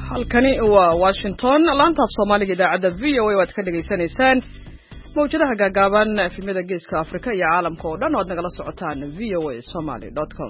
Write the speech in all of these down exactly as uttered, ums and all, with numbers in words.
halkani waa Washington laanta af Soomaaliga idaacada V O A waad ka dhageysanaysaan mawjadaha gaagaaban efemada geeska Afrika iyo caalamka oo dhan oo aad nagala socotaan v o a somali dot com.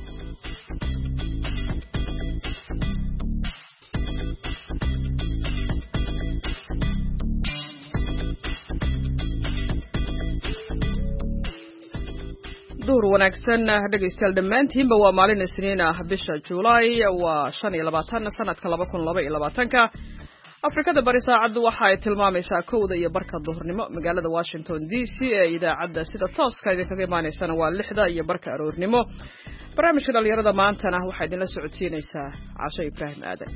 duur wanaagsan dhageystayaal dhammaantiinba waa maalin Isniin ah bisha July waa shan iyo labaatan sanadka laba kun laba iyo labaatan-ka Afrikada bari saacadu waxa ay tilmaamaysaa kowda iyo barka duhurnimo magaalada Washington D C ee idaacada sida tooska idinkaga imaanaysana waa lixda iyo barka aroornimo barnaamijka dhalinyarada maantana waxa idinla socodsiinaysaa Casho Ibrahim Aadan.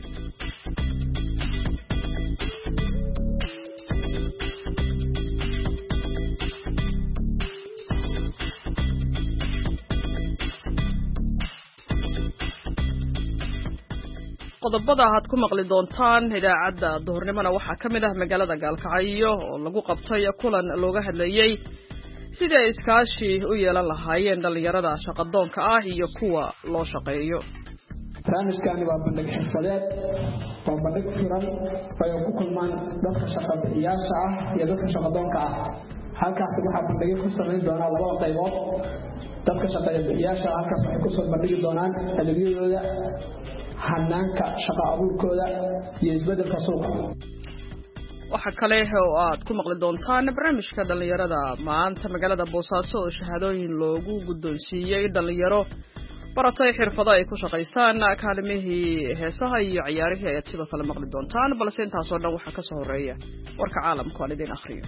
qodobada aad ku maqli doontaan idaacada duhurnimona waxa kamid ah magaalada Gaalkacyo oo lagu qabtay kulan looga hadlayay sida iskaashi u yeelan lahaayeen dhalinyarada shaqadoonka ah iyo kuwa loo shaqeeyo. barnaamijkani waa bandhig xirfadeed waa bandhig furan oo ku kulmaan dadka shaqaalayaasha ah iyo dadka shaqadoonka ah. halkaas waxa bandhig ku sameyn doona laba qaybood. dadka shaqaalayaasha halkaas waxay ku soo bandhigi doonaan adeegyadooda hanaanka shaqo abuurkooda iyo isbedelka suuqa. waxa kale oo aad ku maqli doontaan barnaamijka dhalinyarada maanta magaalada Boosaaso oo shahaadooyin loogu guddoonsiiyay dhalinyaro baratay xirfado ay ku shaqeystaan kaalmihii heesaha iyo ciyaarihii ay sidoo kale maqli doontaan balse intaas oo dhan waxa ka soo horeeya warka caalamka oo idin akhriyo.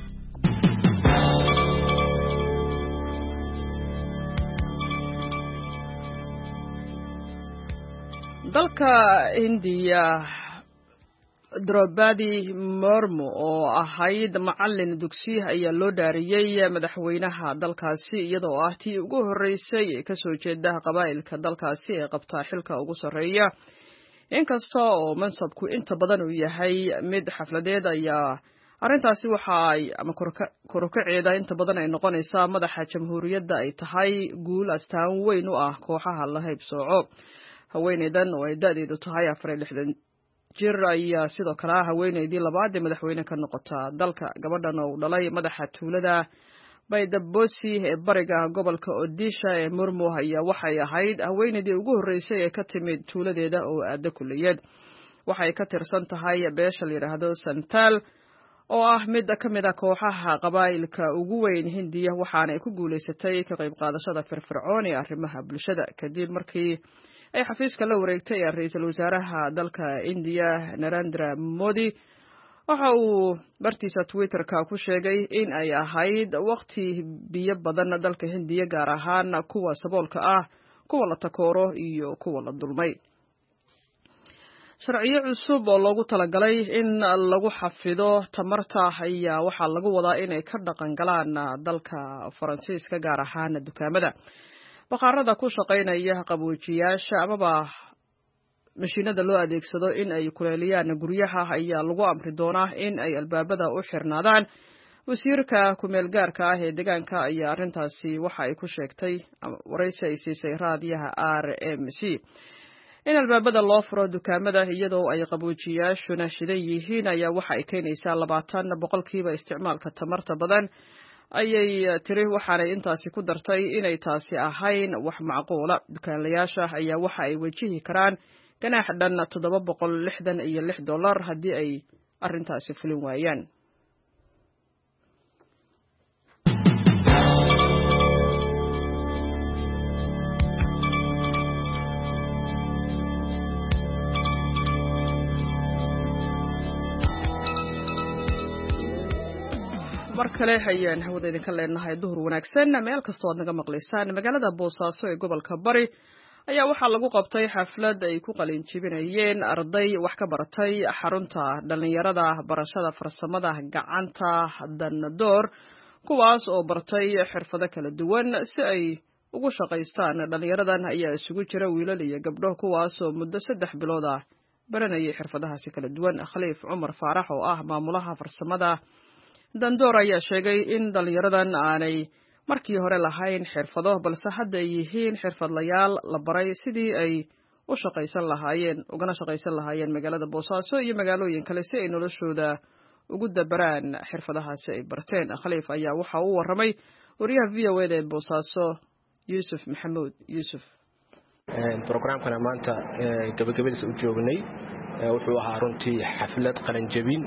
dalka Hindiya Draupadi Murmu oo ahayd macallin dugsi ayaa loo dhaariyay madaxweynaha dalkaasi iyadoo ah tii ugu horeysay ee ka soo jeeda qabaa'ilka dalkaasi ee qabta xilka ugu sareeya. inkasta oo mansabku inta badan uu yahay mid xafladeed ayaa arrintaasi waxa ay ama korkaceeda inta badan ay noqonaysaa madaxa jamhuuriyadda ay tahay guul astaan weyn u ah kooxaha la haybsooco. haweeneydan oo ay da'deedu tahay afar iyo lixdan jir ayaa sidoo kale haweeneydii labaad ee madaxweyne ka noqota dalka. gabadhan oo dhalay madaxa tuulada Baydabosi ee bariga gobolka Odisha ee Murmu ayaa waxay ahayd haweeneydii ugu horeysay ee ka timid tuuladeeda oo aada kuliyad. waxay ka tirsan tahay beesha la yiraahdo Santal oo ah mid ka mid ah kooxaha qabaa'ilka ugu weyn Hindiya waxaana ay ku guuleysatay ka qayb qaadashada firfircoon ee arrimaha bulshada kadib markii ay xafiiska la wareegtay ra'iisul wasaaraha dalka India Narendra Modi. waxa uu bartiisa Twitter-ka ku sheegay in ay ahayd waqti biyo badan dalka Hindiya gaar ahaan kuwa saboolka ah kuwa la takooro iyo kuwa la dulmay. sharciyo cusub oo loogu talagalay in lagu xafido tamarta ayaa waxa lagu wadaa inay ka dhaqan galaan dalka Faransiiska gaar ahaan dukaamada bakhaarada ku shaqeynaya qaboojiyaasha amaba mashiinada loo adeegsado in ay kuleeliyaan guryaha ayaa lagu amri doonaa in ay albaabada u xirnaadaan. wasiirka kumeel gaarka ah ee deegaanka ayaa arrintaasi waxa ay ku sheegtay waraysi ay siisay raadiyaha R M C in albaabada loo furo dukaamada iyadoo ay qaboojiyaashuna shidan yihiin ayaa waxa ay keenaysaa labaatan boqolkiiba isticmaalka tamarta badan ayay tiri. waxaanay intaasi ku dartay inay taasi ahayn wax macquula. dukaanlayaasha ayaa waxa ay wajihi karaan ganaax dhan toddoba boqol lixdan iyo lix dollar haddii ay arrintaasi fulin waayaan. mar kale ayaan hawada idinka leenahay duhur wanaagsan meel kastoo aad naga maqlaysaan. magaalada Boosaaso ee gobolka Bari ayaa waxaa lagu qabtay xaflad ay ku qalin jibinayeen arday wax ka baratay xarunta dhalinyarada barashada farsamada gacanta Dandoor kuwaas oo bartay xirfado kala duwan si ay ugu shaqeystaan. dhalinyaradan ayaa isugu jira wiilal iyo gabdho kuwaas oo muddo saddex bilood ah baranayay xirfadahaasi kala duwan. Khaliif Cumar Faarax oo ah maamulaha farsamada Dandoor ayaa sheegay in dhalinyaradan aanay markii hore lahayn xirfado balse hadda ay yihiin xirfadlayaal la baray sidii ay u shaqaysan lahaayeen ugana shaqaysan lahaayeen magaalada Boosaaso iyo magaalooyin kale si ay noloshooda ugu dabaraan xirfadahaasi ay barteen. Khaliif ayaa waxa uu waramay wariyaha V O A ee Boosaaso Yusuf Maxamuud Yusuf. Programkana maanta gabagabadiisa u joognay wuxuu ahaa runtii xaflad qaran jabin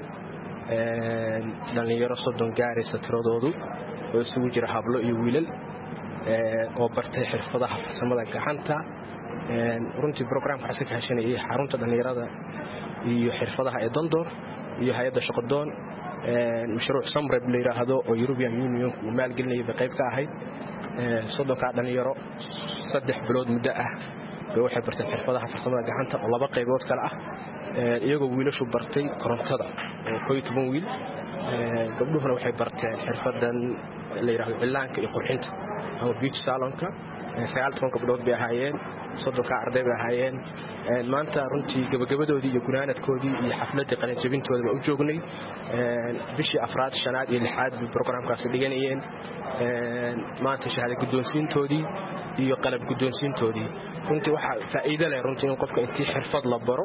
dhalinyaro soddon gaaraysa tiradoodu oo isugu jira hablo iyo wiilal oo bartay xirfadaha farsamada gacanta. runtii programka waxa ka hashanayay xarunta dhalinyarada iyo xirfadaha ee Dondoor iyo hay'adda shaqadoon mashruuc Samreb la yiraahdo oo European Union uu maalgelinayay qayb ka ahayd soddonka dhalinyaro saddex bilood muddo ah waxay bartay xirfadaha farsamada gacanta oo laba qaybood kala ah iyagoo wiilashu bartay korontada oo koob iyo toban wiil gabdhuhuna waxay barteen xirfadan la yiraahdo cilaanka iyo qurxinta ama beauty salonka sagaal iyo toban gabdhood bay ahaayeen soddonka arday bay ahaayeen maanta runtii gabagabadoodii iyo gunaanadkoodii iyo xafladda qaran jabintooda ba u joognay bishii afraad shanaad iyo lixaad bi programkaas dhiganayeen maanta shahaado guddoonsiintoodii iyo qalab guddoonsiintoodii runtii waxa faa'iido leh runtii in qofka intii xirfad la baro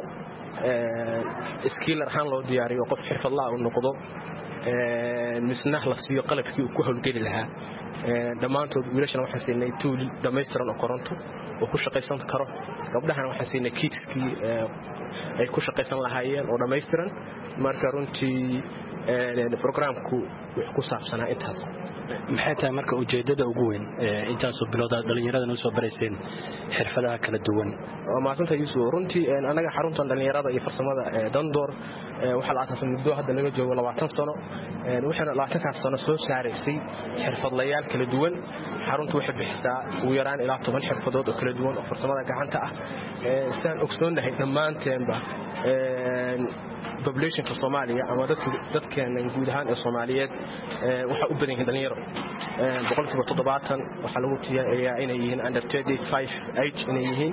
skiller ahaan loo diyaariyo qof xirfadlaha uu noqdo misna la siiyo qalabkii uu ku hawlgeli lahaa dhammaantood wiilashana waxaan siinay tool dhammaystiran oo koronto oo ku shaqaysan karo gabdhahana waxaan siinay kitskii ay ku shaqaysan lahaayeen oo dhammaystiran marka runtii programku wuxuu ku saabsanaa intaas. maxay tahay marka ujeedada ugu weyn intaas oo bilowda dhalinyarada noo soo barayseen xirfadaha kala duwan? waa maasanta Yusuf runtii anaga xaruntan dhalinyarada iyo farsamada Dondoor waxa la aasaasay muddo hadda laga joogo labaatan sano waxaana labaatankaas sano soo saaraysay xirfadlayaal kala duwan. xaruntu waxay bixisaa ugu yaraan ilaa toban xirfadood oo kala duwan oo farsamada gacanta ah sidaan ogsoonahay dhammaanteenba population ka Soomaaliya ama dadka dadkeena guud ahaan ee Soomaaliyeed waxa u badan yihiin dhalinyaro boqolkiiba toddobaatan waxa lagu tiyaariyaa inay yihiin under thirty-five age inay yihiin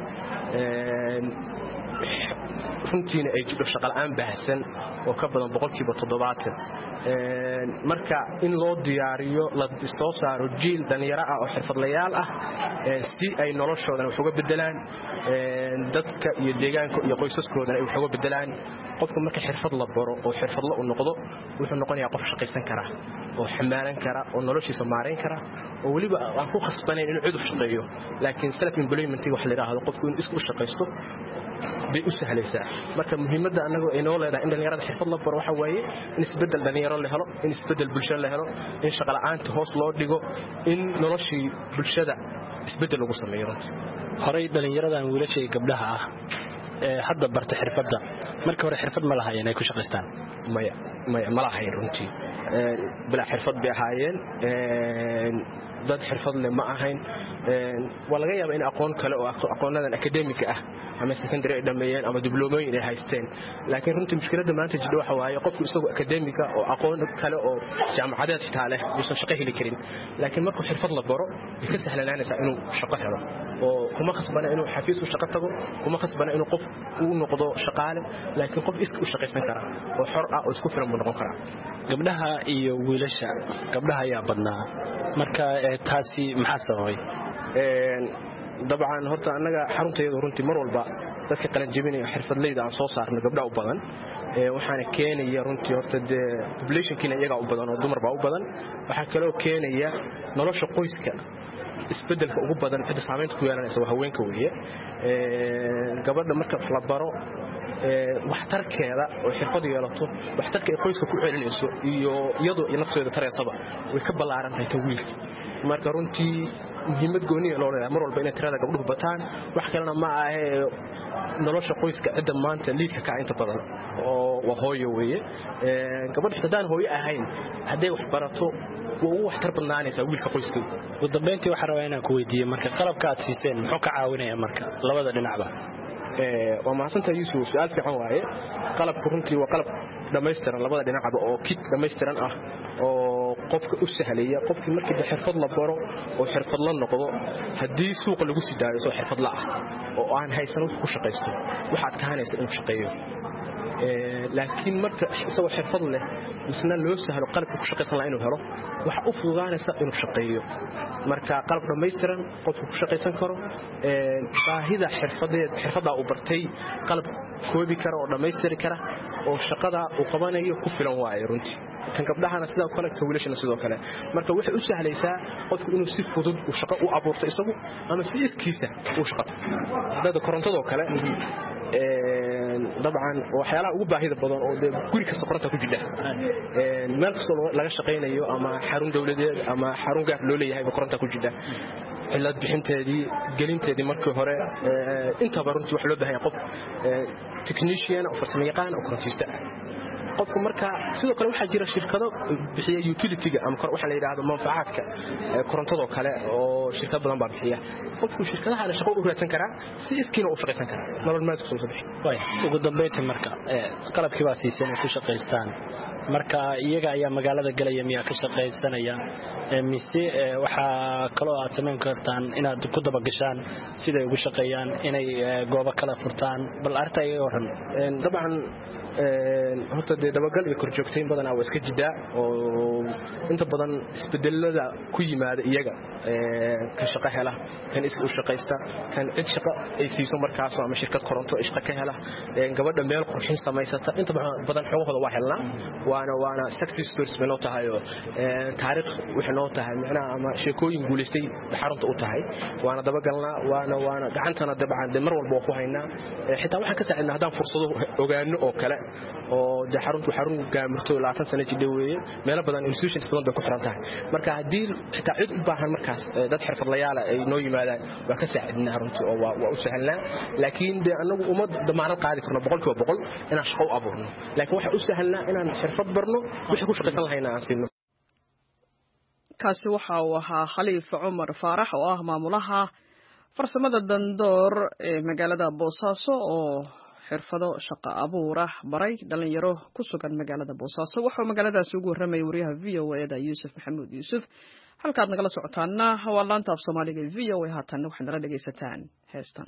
runtiina ay jiro shaqo la'aan baahsan oo ka badan boqolkiiba toddobaatan marka in loo diyaariyo la soo saaro jiil dhalinyaro ah oo xirfadlayaal ah si ay noloshooda wax uga bedelaan dadka iyo deegaanka iyo qoysaskooda ay wax uga bedelaan qofka marka xirfad la baro oo xirfadla u noqdo wuxuu noqonayaa qof shaqaysan kara oo xamaalan kara oo noloshiisa maareyn kara oo waliba aan ku khasbanayn inuu cid u shaqeeyo laakiin self employment wax la yiraahdo qofku inuu isku shaqaysto bay u sahlaysaa. marka muhiimadda anagu ay noo leedahay in dhalinyarada xirfad la baro waxa weeye in isbedel dhalinyaro la helo in isbedel bulsho la helo in shaqo la'aanta hoos loo dhigo in noloshii bulshada isbedel lagu sameeyo. horay dhalinyaradan wiilasha iyo gabdhaha ah ee hadda barta xirfadda marka hore xirfad ma lahaayeen ay ku shaqaystaan? maya maya ma lahayn runtii bila xirfad bay ahaayeen dad xirfad leh ma ahayn waa laga yaabaa in aqoon kale oo aqoonadan academic ah ama secondary ay dhameeyeen ama dibloomoyin ay haysteen laakiin runtii mushkiladda maanta jirta waxa waaye qofku isagoo academic ah oo aqoon kale oo jaamacadeed xitaa leh uusan shaqo heli karin laakiin markuu xirfad la baro way ka sahlanaanaysaa inuu shaqo helo oo kuma khasbana inuu xafiis u shaqo tago kuma khasbana inuu qof uu noqdo shaqaale laakiin qof iska u shaqaysan kara oo xor ah oo isku filan buu noqon karaa. gabdhaha iyo wiilasha gabdhaha ayaa badnaa marka taasi maxaa sababay? dabcan horta anaga xarunteedu runtii mar walba dadka qalan jabinaya xirfadleyda aan soo saarno gabdhaha u badan waxaana keenaya runtii horta dee populationkiina iyaga u badan oo dumar baa u badan waxa kale oo keenaya nolosha qoyska isbedelka ugu badan cid saameynta ku yeelanaysa waa haweenka weeye gabadha marka wax la baro waxtarkeeda oo xirfad yeelato waxtarka ay qoyska ku celinayso iyo iyadoo nafteeda tareesaba way ka ballaaran tahay wiilka marka runtii muhiimad gooniya loo leeyahay mar walba inay tirada gabdhuhu bataan wax kalena ma aha nolosha qoyska cidda maanta liidka ka inta badan oo waa hooyo weeye gabadha xidaan hooyo ahayn haday wax barato waa ugu waxtar badnaanaysaa wiilka qoyska. ugu dambeyntii waxaan rabaa inaan ku weydiiyo marka qalabka aad siiseen muxuu ka caawinayaa marka labada dhinacba? waa mahadsantahay Yusuf su'aal fiican waaye qalabku runtii waa qalab dhammaystiran labada dhinacba oo kit dhammaystiran ah oo qofka u sahlaya qofkii markii xirfad la baro oo xirfad la noqdo hadii suuqa lagu sii daayo soo xirfad la ah oo aan haysan wax ku shaqaysto waxaad ka hanaysaa inuu shaqeeyo laakiin marka isagoo xirfad leh isna loo sahlo qalabka ku shaqaysan lahaa inuu helo waxa u fududaanaysa inuu shaqeeyo marka qalab dhammaystiran qofku ku shaqaysan karo baahida xirfadeed xirfada uu bartay qalab koobi kara oo dhammaystiri kara oo shaqada uu qabanayo ku filan waayo runtii kan gabdhahana sidoo kale ka wiilashana sidoo kale marka waxay u sahlaysaa qofku inuu si fudud u shaqo u abuurto isagu ama si iskiisa u shaqo dad korontado kale dabcan waxyaalaha ugu baahida badan oo guri kasta koronta ku jira meel kasta laga shaqeynayo ama xarun dawladeed ama xarun gaar loo leeyahay koronta ku jira cilad bixinteedii gelinteedii markii hore inta baruntii wax loo baahan yahay qof technician oo farsamo yaqaan oo korontista qofku marka sidoo kale waxa jira shirkado bixiya utility-ga ama waxa la yiraahdo manfacaadka korontado kale oo shirkad badan baa bixiya qofku shirkadaha la shaqo u raadsan kara si iskiina u shaqaysan kara nolol maalmeedku soo bixi way ugu dambeyntii marka qalabkii baa siisay ku shaqaystaan marka iyaga ayaa magaalada galaya miya ka shaqaysanaya mise waxa kale oo aad sameyn kartaan inaad ku daba gashaan sida ay ugu shaqeeyaan inay goobo kala furtaan bal arta ay waran dabcan horta de dabagal iyo korjoogtayn badan oo iska jidaa oo inta badan isbedelada ku yimaada iyaga ka shaqo hela kan iska u shaqaysta kan cid shaqo ay siiso markaas ama shirkad koronto ay shaqo ka hela gabadha meel qurxin samaysata inta badan xogooda waa helna waana waana success stories meel tahay oo taariikh wixii noo tahay macnaha ama sheekooyin guuleystay xarunta u tahay waana dabagalna waana waana gacantana dabcan mar walba ku haynaa xitaa waxaan ka saacidnaa hadaan fursado ogaano oo kale oo de xaruntu xarun gaamirto labaatan sano jidheeyay meel badan institutions badan bay ku xiran tahay marka hadii xitaa cid u baahan markaas dad xirfadlayaal ay noo yimaadaan waa ka saacidnaa runtii oo waa u sahlnaa laakiin de anagu uma damaanad qaadi karno boqolkiiba boqol inaan shaqo u abuurno laakiin waxa u sahlnaa inaan xirfad barno wixii ku shaqaysan lahayna aan siino kaasi waxa uu ahaa Khaliif Umar Faarax oo ah maamulaha farsamada dandoor ee magaalada Boosaaso oo xirfado shaqo abuura baray dhalinyaro ku sugan magaalada Boosaaso wuxuu magaaladaas ugu warramay wariyaha V O A da Yuusuf Maxamuud Yuusuf halkaad nagala socotaana waa laanta af Soomaaliga V O A haatan waxaad nala dhageysataan heestan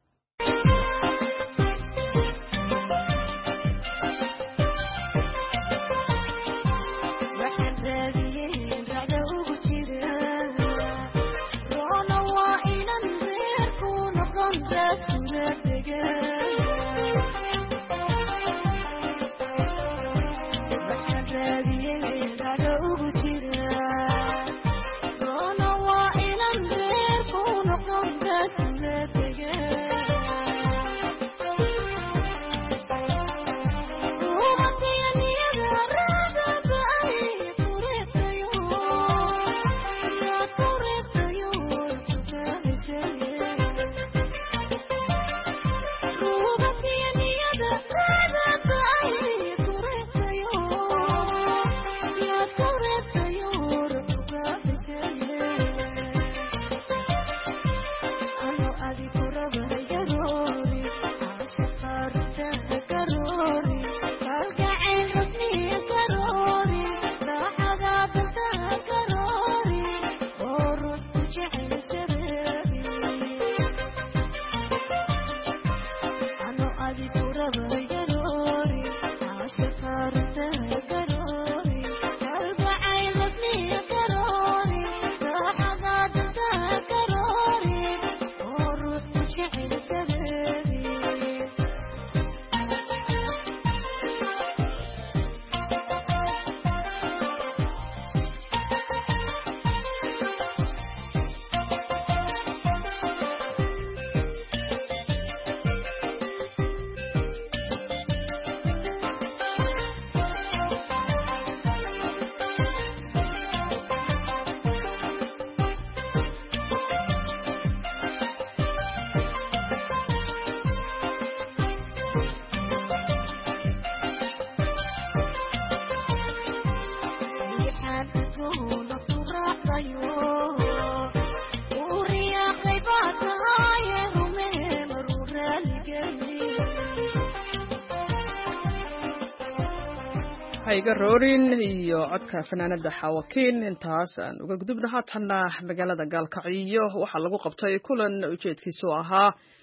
hayga roorin iyo codka fanaanada xawakiin intaas aan uga gudubna haatanna magaalada Gaalkacyo waxaa lagu qabtay kulan ujeedkiisu ahaa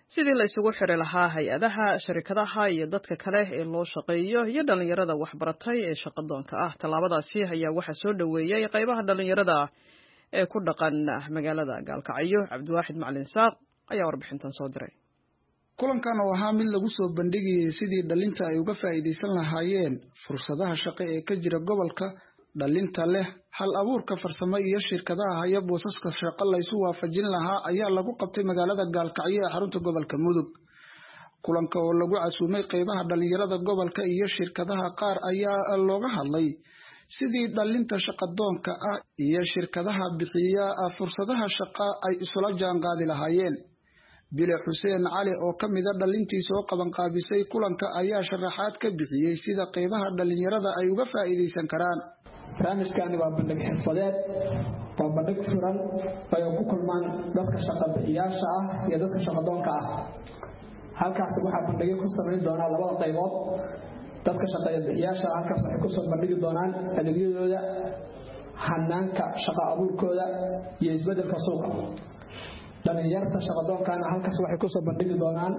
sidii la isugu xiri lahaa hay-adaha sharikadaha iyo dadka kale ee loo shaqeeyo iyo dhalinyarada waxbaratay ee shaqadoonka ah. Tallaabadaasi ayaa waxaa soo dhoweeyey qaybaha dhalinyarada ee ku dhaqan magaalada Gaalkacyo. Cabdiwaaxid Macalin Saaq ayaa warbixintan soo diray. kulankan oo ahaa mid lagu soo bandhigayay sidii dhalinta ay uga faa'iideysan lahaayeen fursadaha shaqo ee ka jira gobolka, dhalinta leh hal abuurka farsamo iyo shirkadaha haya boosaska shaqo la isu waafajin lahaa ayaa lagu qabtay magaalada Gaalkacyo ee xarunta gobolka Mudug. kulanka oo lagu casuumay qaybaha dhalinyarada gobolka iyo shirkadaha qaar ayaa looga hadlay sidii dhalinta shaqadoonka ah iyo shirkadaha bixiya fursadaha shaqo ay isula jaan qaadi lahaayeen. Bile Xuseen Cali oo ka mid ah dhalintii soo qaban qaabisay kulanka ayaa sharaxaad ka bixiyay sida qaybaha dhalinyarada ay uga faa'iideysan karaan. barnaamijkani waa bandhig xirfadeed, waa bandhig furan ay ku kulmaan dadka shaqabixiyaasha ah iyo dadka shaqadoonka ah. halkaas waxaa bandhig ku sameyn doona labada qaybood. dadka shaqabixiyaasha halkaas waxay ku soo bandhigi doonaan adeegyadooda, hanaanka shaqo abuurkooda iyo isbedelka suuqa. dhalinyarta shaqadoonkana halkaas waxay ku soo bandhigi doonaan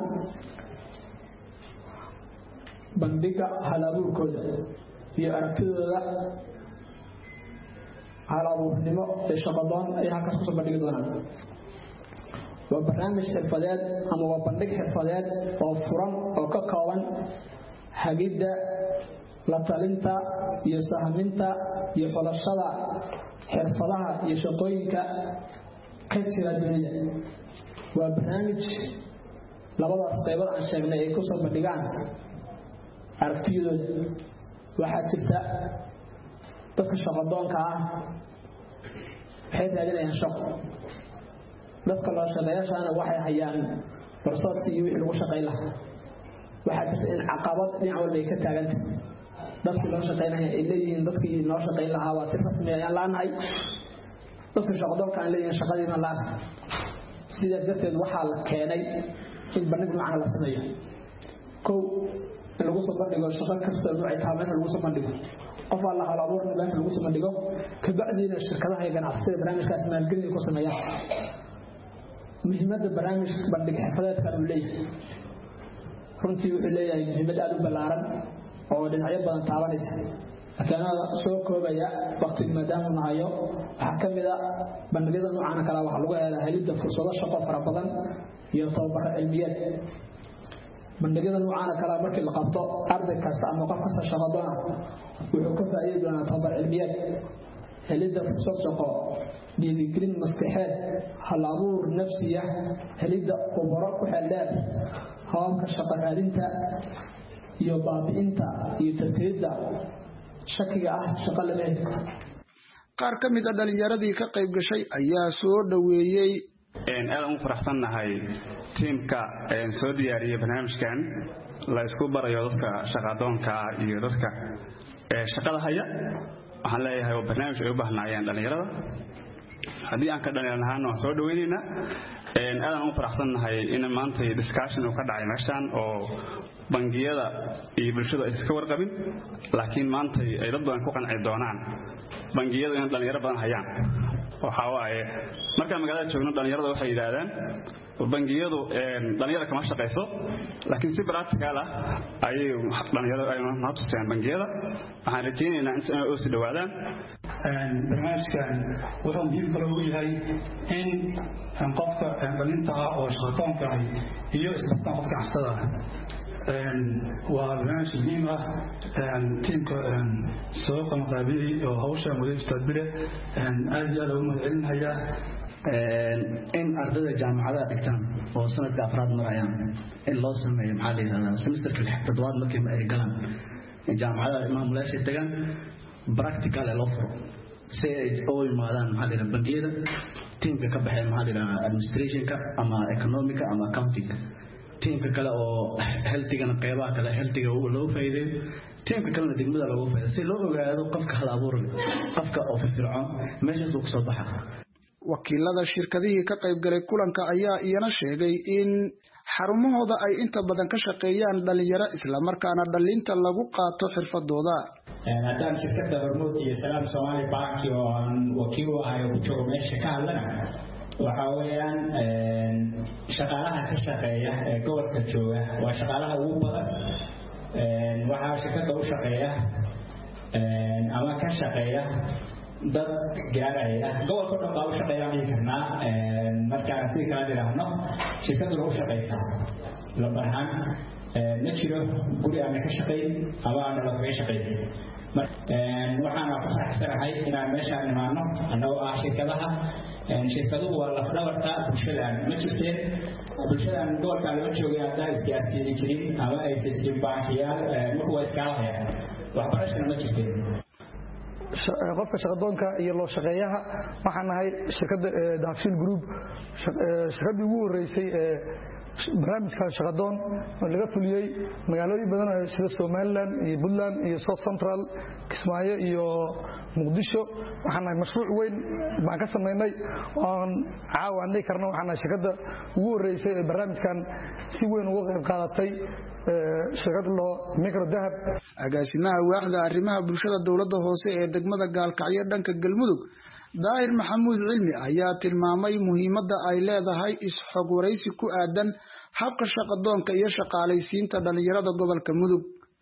bandhiga hal abuurkooda iyo aragtidooda hal abuurnimo ee shaqadoon ay halkaas ku soo bandhigi doonaan. waa barnaamij xirfadeed ama waa bandhig xirfadeed oo furan oo ka kooban hagidda, la talinta iyo sahaminta iyo xulashada xirfadaha iyo shaqooyinka ka jira dunida. waa barnaamij labadaas qaybood aan sheegnay ay ku soo bandhigaan aragtiyadooda. waxaa jirta dadka shaqadoonka ah waxay raadinayaan shaqo, dadka loo shaqeeyaashaana waxay hayaan warsoodkii iyo wixii lagu shaqayn lahaa. waxaa jirta in caqabad dhinac walba ay ka taagantay. dadkii loo shaqaynaya ay leeyihiin dadkii noo shaqayn lahaa waa si rasmi ayaan laanahay, dadka shaqadoonka aan leeyihiin shaqadiina laanahay. sidaa darteed waxaa la keenay in bandhig noocan la sameeyo. kow in lagu soo bandhigo shaqo kasta noocay tahay meesha lagu soo bandhigo, qof alla hal abuurna meesha lagu soo bandhigo, kabacdiina shirkadaha iyo ganacsatada barnaamijkaas maalgelin ku sameeyaan. muhiimadda barnaamijka bandhig xirfadeedkan uu leeyahay runtii wuxuu leeyahay muhiimad aad u ballaaran oo dhinacyo badan taabanaysa. laakiin soo koobaya waqtiga maadaama nahayo waxaa ka mid ah bandhigyada noocan kale waxaa lagu helaa helidda fursado shaqo fara badan iyo tababaro cilmiyeed. bandhigyada noocan kale markii la qabto arday kasta ama qof kasta shaqadoon ah wuxuu ka faa'iidi doonaa tababar cilmiyeed, helidda fursad shaqo, dhiirigelin maskaxeed, hal abuur nafsiya, helidda khubaro ku xeel dheer, hababka shaqo raadinta iyo baabi'inta iyo tartiibda shakiga ah shaqo la heli karo. qaar ka mid ah dhalinyaradii ka qayb gashay ayaa soo dhaweeyay. aad ugu faraxsannahay tiimka soo diyaariyay barnaamijkan la isku barayo dadka shaqadoonka iyo dadka shaqada haya. waxaan leeyahay waa barnaamij ay u baahnaayeen dhalinyarada. haddii aan ka dhalinyaranahaana waan soo dhaweynaynaa. aadaan ugu faraxsannahay in maanta discussion uu ka dhacay meeshaan oo bangiyada iyo bulshada ay iska warqabin, laakiin maanta ay dad badan ku qanci doonaan bangiyada in dhalinyaro badan hayaan. waxaa waaye markaan magaalada joogno dhalinyarada waxay yidhaahdaan bangiyadu dhalinyarada kama shaqayso, laakiin si practical ah ayay dhalinyarada ay noo tuseen bangiyada. waxaan rajaynaynaa in ay u sii dhawaadaan. barnaamijkan wuxuu muhiim kale u yahay in qofka dhalinta ah oo shaqadoonka ah iyo isbartaan qofka ganacsatada ah. waa barnaamij muhiim ah. tiimka soo qabanqaabiyey oo hawshan waday Ustaad Bile aad iyo aad ugu mahadcelinayaa. in ardayda jaamacadaha dhigtaan oo sanadka afraad marayaan in loo sameeyo maxaa la yidhahdaa semesterka lix toddobaad markii ay galaan jaamacadaha maamulayaasha tagaan practical ee loo furo si ay u yimaadaan maxaa la yidhahdaa bangiyada tiimka ka baxeen maxaa la yidhahdaa administrationka ama economica ama accounting. tiimka kale oo healthigana qaybaha kale healthiga loogu faa'iideeyo, tiimka kalena degmada loogu faa'iideeyo si loo ogaado qofka hal abuur leh, qofka oo firfircoon meeshaas uu kasoo baxa. wakiilada shirkadihii ka qayb galay kulanka ayaa iyana sheegay in xarumahooda ay inta badan ka shaqeeyaan dhalinyaro isla markaana dhalinta lagu qaato xirfadooda. haddaan shirkadda Hormuud iyo Salaam Somali Bank oo aan wakiil u ahay ku joogo meesha ka hadlana waxaa weeyaan shaqaalaha ka shaqeeya ee gobolka jooga waa shaqaalaha ugu badan waxaa shirkadda u shaqeeya ama ka shaqeeya dad gaaraya gobolka dhan baa u shaqeeya dhihi karnaa markaan si kala dhiraahno shirkaddu u shaqeysaa lambar ahaan ma jiro guri aan ka shaqeyn ama aan laga shaqeyn waxaan ku faraxsanahay inaan meeshaan imaano annagoo ah shirkadaha shirkaduhu waa lafdhabarta bulshadaan ma jirteen bulshadaan gobolka lama joogay haddaan isgaarsiini jirin ama aysan jirin baahiyaal marku waa iskaalahayaan waxbarashana ma jirteen qofka shaqadoonka iyo loo shaqeeyaha waxaan nahay shirkadda Dahabshiil Group shirkaddii ugu horeysay ee barnaamijkan shaqadoon oo laga fuliyay magaalooyin badan sida Somaliland iyo Puntland iyo South Central Kismaayo iyo Muqdisho waxaan nahay mashruuc weyn baan ka sameynay oon caawanay karno waxaan nahay shirkadda ugu horeysay ee barnaamijkan si weyn uga qayb qaadatay shirkadda loo Micro Dahab agaasimaha waaxda arrimaha bulshada dawladda hoose ee degmada Gaalkacyo dhanka Galmudug Daahir Maxamuud Cilmi ayaa tilmaamay muhiimadda ay leedahay is-xog waraysi ku aadan habka shaqadoonka iyo shaqaalaysiinta dhalinyarada gobolka Mudug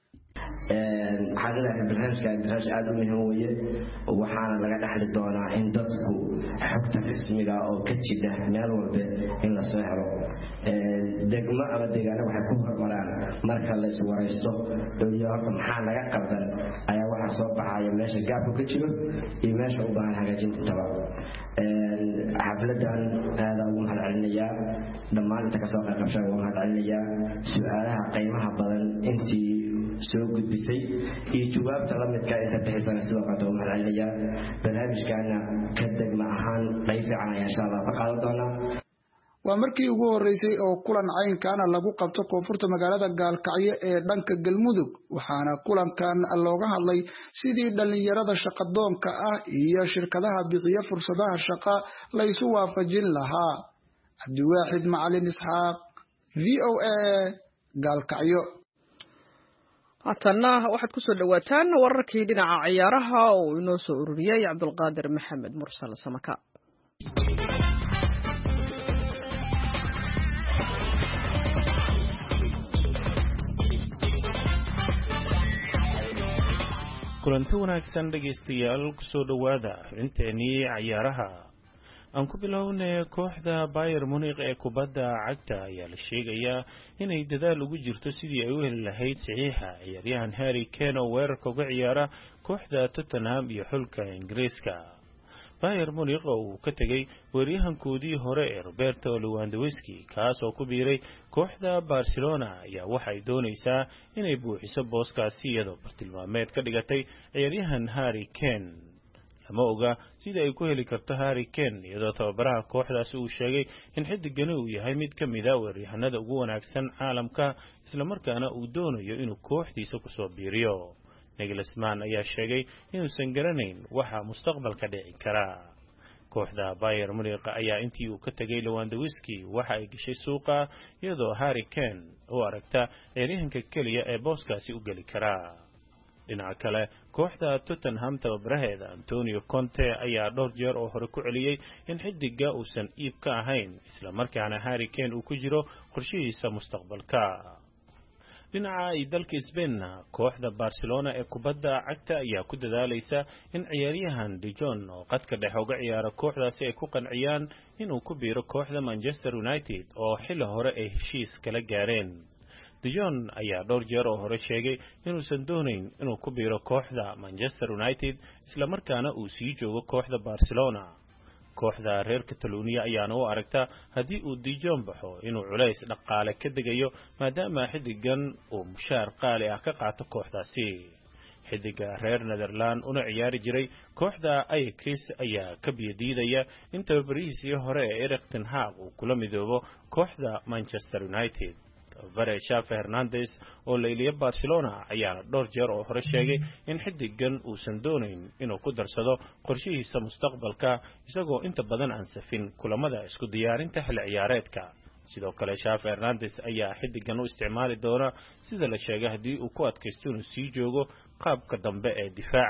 xaalada barnaamijka barnaamij aad u muhiim weeye waxaana laga dhaxli doonaa in dadku xogta rasmiga oo ka jida meel walba in la soo helo degmo ama deegaano waxay ku hormaraan marka la is waraysto iyo horta maxaa laga qaldan ayaa waxa soo baxaya meesha gaabku ka jiro iyo meesha u baahan hagaajinta taba xafladan aad ugu mahadcelinayaa dhammaan inta ka soo qayb qabshay ugu mahadcelinayaa su'aalaha qiimaha badan intii soo gudbisay iyo jawaabta la midka inta bixisana sidoo kale ugu mahadcelinayaa barnaamijkana ka degma ahaan qayb fiican ayaa insha Allah ka qaadan doonaa waa markii ugu horeysay oo kulan caynkaana lagu qabto koonfurta magaalada Gaalkacyo ee dhanka Galmudug waxaana kulankan looga hadlay sidii dhalinyarada shaqadoonka ah iyo shirkadaha bixiya fursadaha shaqo la isu waafajin lahaa Abdiwaaxid Macalin Isxaaq V O A Gaalkacyo haddana waxaad ku soo dhawaataan wararkii dhinaca ciyaaraha oo inoo soo ururiyay Cabdulqaadir Maxamed Mursal Samaka kulanti wanaagsan dhageystayaal ku soo dhawaada xubinteennii ciyaaraha aan ku bilownay kooxda Bayern Munich ee kubadda cagta ayaa la sheegayaa inay dadaal ugu jirto sidii ay u heli lahayd saxiixa ciyaaryahan Harry Kane oo weerarka uga ciyaara kooxda Tottenham iyo xulka Ingiriiska Bayern Munich oo uu ka tagay weeraryahankoodii hore ee Roberto Lewandowski kaas oo ku biiray kooxda Barcelona ayaa waxay doonaysaa inay buuxiso booskaasi iyadoo bartilmaameed ka dhigatay ciyaaryahan Harry Kane lama oga sida ay ku heli karto Harry Kane iyadoo tababaraha kooxdaasi uu sheegay in xidigani uu yahay mid ka mid ah weeraryahanada ugu wanaagsan caalamka isla markaana uu doonayo inuu kooxdiisa ku soo biiriyo Nagelsmann ayaa sheegay inuusan garanayn waxa mustaqbalka dhici kara kooxda Bayern Munich ayaa intii uu ka tagay Lewandowski waxa ay gashay suuqa iyadoo Harry Kane oo aragta ciyaaryahanka kaliya ee booskaasi u gali kara dhinaca kale kooxda Tottenham tababaraheeda Antonio Conte ayaa dhowr jeer oo hore ku celiyay in xidiga uusan iib ka ahayn isla markaana Harry Kane uu ku jiro qorshihiisa mustaqbalka dhinaca ay dalka Spain kooxda Barcelona ee kubadda cagta ayaa ku dadaalaysa in ciyaaryahan De Jong oo qadka dhexe uga ciyaara kooxdaasi ay ku qanciyaan inuu ku biiro kooxda Manchester United oo xilli hore ay heshiis kala gaareen De Jong ayaa dhowr jeer oo hore sheegay inuusan doonayn inuu ku biiro kooxda Manchester United isla markaana uu sii joogo kooxda Barcelona kooxda reer Catalonia ayaana u aragta haddii uu De Jong baxo inuu culays dhaqaale ka degayo maadaama xidigan uu mushaar qaali ah ka qaato kooxdaasi xidiga reer Netherland una ciyaari jiray kooxda Ajax ayaa ka biyadiidaya in tababarihiisii hore ee Erik ten Hag uu kula midoobo kooxda Manchester United Xavi Hernandez oo leeliya Barcelona ayaa dhowr jeer oo hore sheegay in xidigan uusan doonayn inuu ku darsado qorshihiisa mustaqbalka isagoo inta badan aan safin kulamada isku diyaarinta xil ciyaareedka sidoo kale Xavi Hernandez ayaa xidigan u isticmaali doona sida la sheegay hadii uu ku adkaysto inuu sii joogo qaabka dambe ee difaaca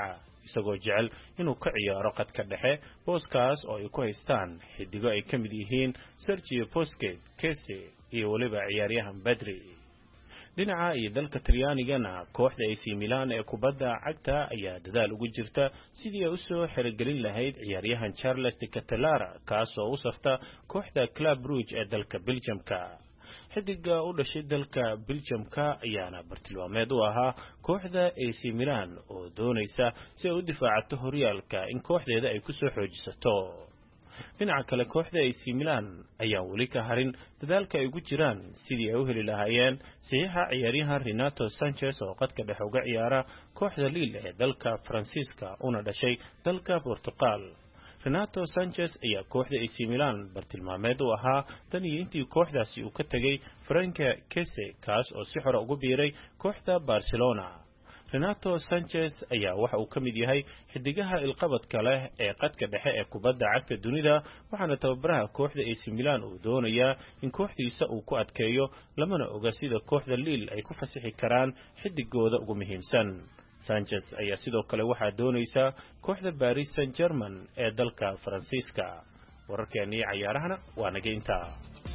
isagoo jecel inuu ka ciyaaro qadka dhexe booskaas oo ay ku haystaan xidigo ay ka mid yihiin Sergio Busquets, Kesse iyo waliba ciyaaryahan Pedri. dhinaca iyo dalka Talyaanigana kooxda A C Milan ee kubadda cagta ayaa dadaal ugu jirta sidii ay u soo xirigelin lahayd ciyaaryahan Charles de Ketelaere kaas oo u safta kooxda Club Brugge ee dalka Belgiumka. xidiga u dhashay dalka Belgiumka ayaana bartilmaameed u ahaa kooxda A C Milan oo doonaysa si ay u difaacato horyaalka in kooxdeeda ay ku soo xoojisato. dhinaca kale kooxda A C Milan ayaa weli ka harin dadaalka ay ugu jiraan sidii ay u heli lahaayeen saxiixa ciyaaryahan Renato Sanchez oo qadka dhexe uga ciyaara kooxda Lille ee dalka Faransiiska una dhashay dalka Portugal. Renato Sanchez ayaa kooxda A C Milan bartilmaameed u ahaa tan iyo intii kooxdaasi uu ka tagay Frank Kesse kaas oo si xor ugu biiray kooxda Barcelona. Renato Sanchez ayaa waxa uu ka mid yahay xidigaha ilqabadka leh ee qadka dhexe ee kubadda cagta dunida waxaana tababaraha kooxda A C Milan uu doonayaa in kooxdiisa uu ku adkeeyo lamana oga sida kooxda Lille ay ku fasixi karaan xidigooda ugu muhiimsan. Sanchez ayaa sidoo kale waxaa doonaysa kooxda Paris Saint-Germain ee dalka Faransiiska. wararkeennii ciyaarahana waa naga intaa.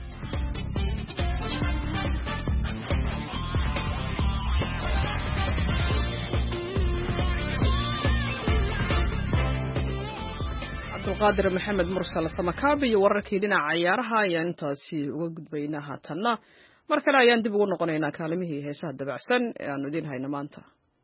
abdulqaadir maxamed mursal samakaab iyo wararkii dhinaca ciyaaraha ayaan intaasi uga gudbaynaa haatanna mar kale ayaan dib ugu noqonaynaa kaalimihii heesaha dabacsan ee aanu idiin hayno maanta.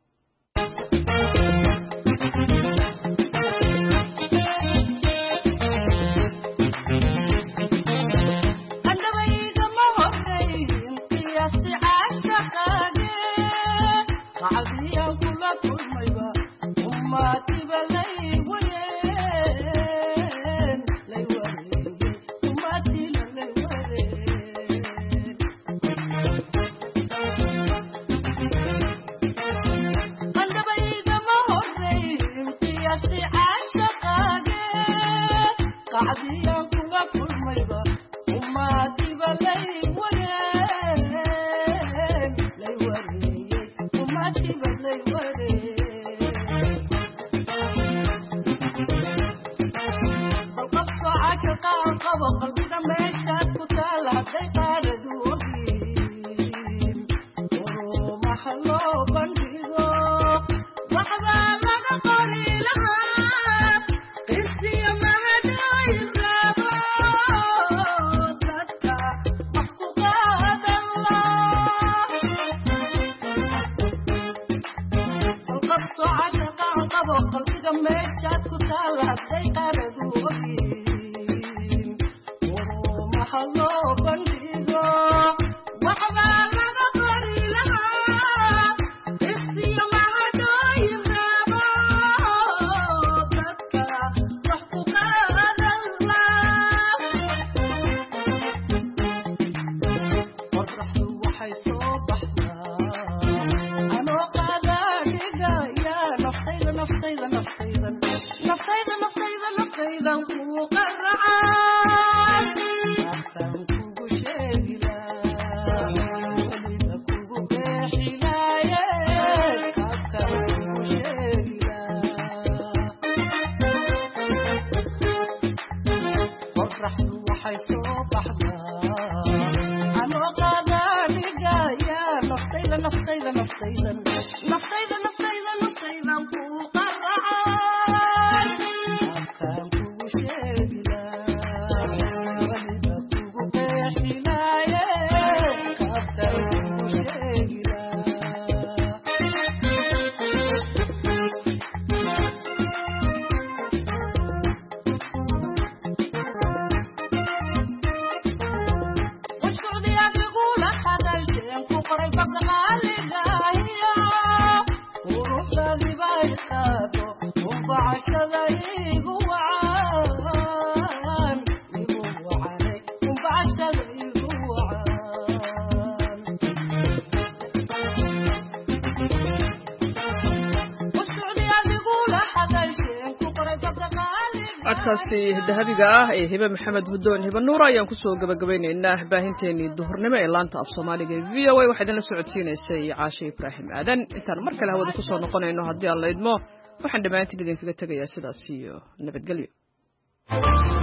codkaasi dahabiga ah ee hibe maxamed hudoon hibe nuur ayaan ku soo gabagabaynaynaa baahinteennii duhurnimo ee laanta af soomaaliga ee v o a waxaa idinla socodsiinaysay caashe ibraahim aadan intaan mar kale hawada ku soo noqonayno haddii aan la idmo waxaan dhammaantiin idinkaga tegayaa sidaas iyo nabadgelyo